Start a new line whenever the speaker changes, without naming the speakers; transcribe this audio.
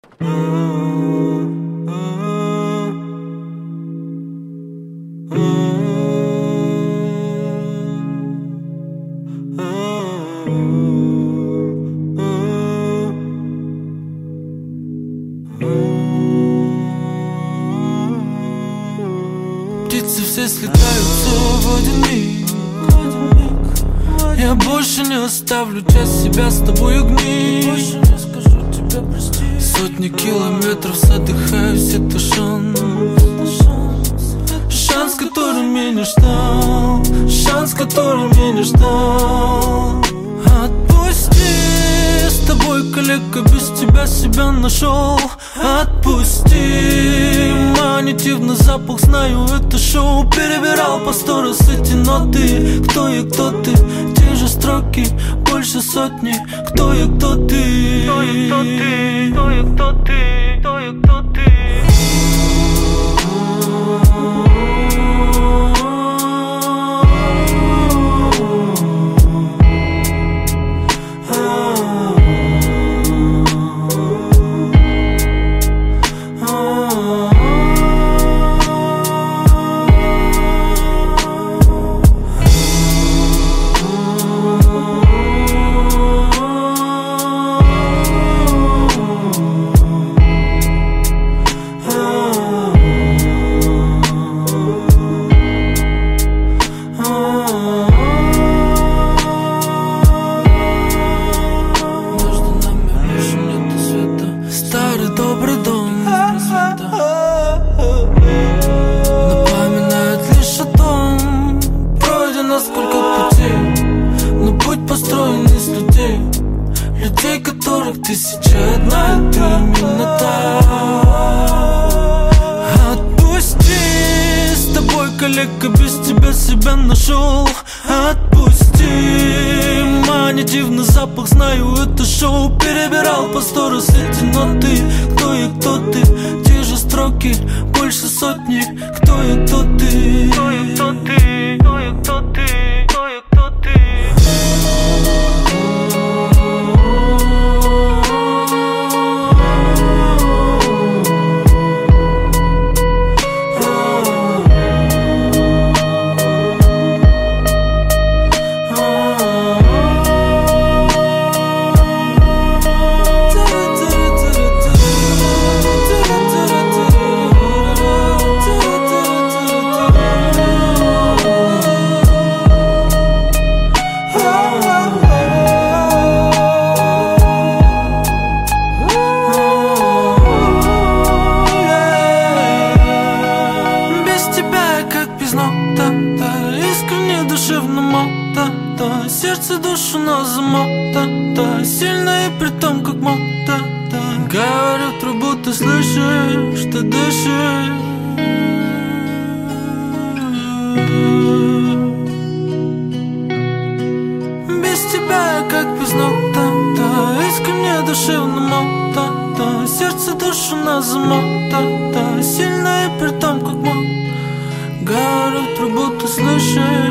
Птицы все слетаются в один миг. Я больше не оставлю часть себя с тобой гнить. Сотни километров задыхаюсь, это шанс. Шанс, который меня не ждал. Шанс, который меня не ждал. Отпусти, с тобой, коллега, без тебя себя нашел. Отпусти, манитивный запах, знаю, это шоу. Перебирал по 100 раз эти ноты. Кто я, кто ты, те же строки, больше сотни. Кто я, кто ты, кто я, кто ты, кто я, кто ты, кто я, кто ты. Людей, которых тысяча одна, это именно так. Отпусти, с тобой, коллега, без тебя себя нашел. Отпусти, манитивный запах, знаю, это шоу. Перебирал по 100 раз эти ноты. Кто я, кто ты, те же строки, больше сотни. Кто я, кто ты, кто я, кто ты, кто я, кто ты, кто я, кто ты. Искренне, душевно, мота, сердце, душу на замота, сильно и при том, как мота. Говорю в трубу, ты слышишь, ты дышишь. Без тебя я как без нота, искренне, душевно, мота, сердце, душу на замота, сильно и при том, как мота. Говорю в трубу, ты слышишь.